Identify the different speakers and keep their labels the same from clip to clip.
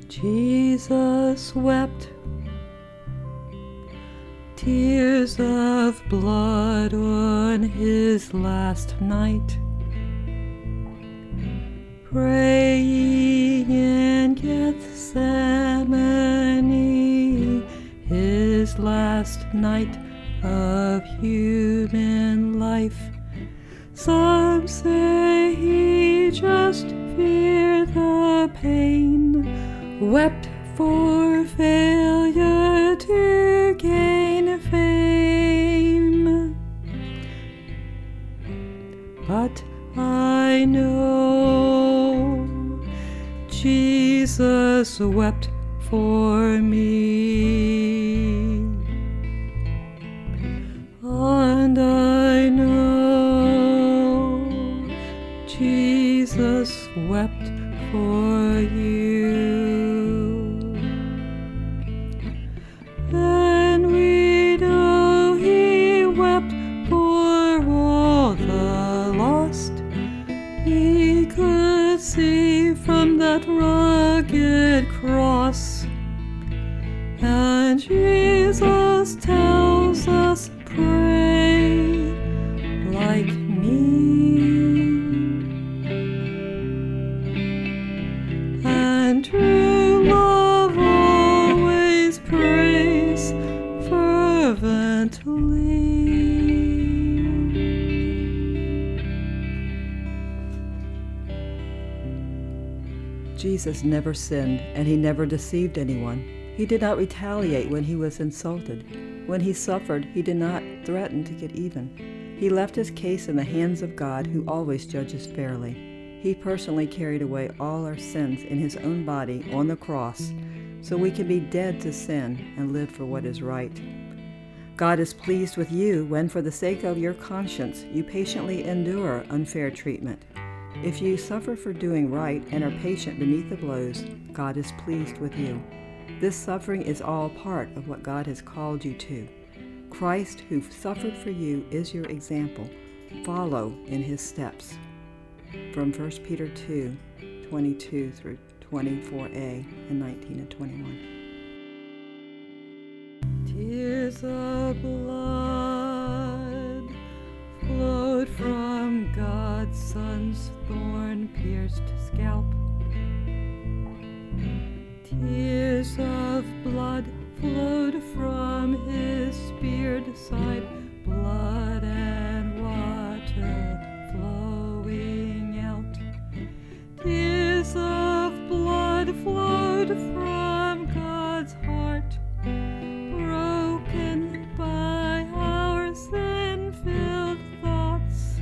Speaker 1: Jesus wept tears of blood on his last night, praying in Gethsemane, his last night of human life. Some say he just feared the pain, wept for failure to gain fame. But I know Jesus wept for me, and I know Jesus wept for you. And we know he wept for all the lost he could see from that rugged cross. And Jesus tells us, pray like me, and true love always prays fervently. Jesus never sinned, and he never deceived anyone. He did not retaliate when he was insulted. When he suffered, he did not threaten to get even. He left his case in the hands of God, who always judges fairly. He personally carried away all our sins in his own body on the cross, so we can be dead to sin and live for what is right. God is pleased with you when, for the sake of your conscience, you patiently endure unfair treatment. If you suffer for doing right and are patient beneath the blows, God is pleased with you. This suffering is all part of what God has called you to. Christ, who suffered for you, is your example. Follow in his steps. From 1 Peter 2, 22 through 24a and 19 and 21. Tears of blood flowed from God's Son's thorn-pierced scalp. Tears of blood flowed from his speared side, blood and water flowing out. Tears of blood flowed from God's heart, broken by our sin-filled thoughts.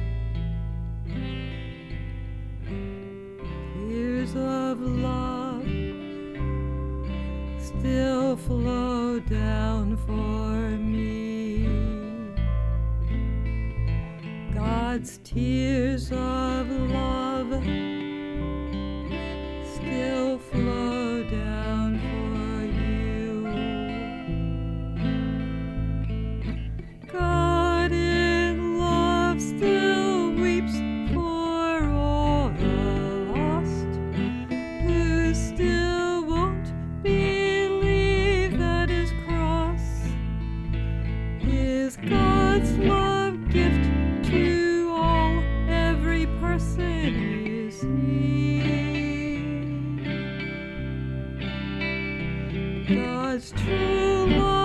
Speaker 1: Tears of love still flow down for me. God's tears of love still flow down for you. God in love still weeps for all the lost who still won't believe that his cross is God's love gift to all, every person you see. God's true love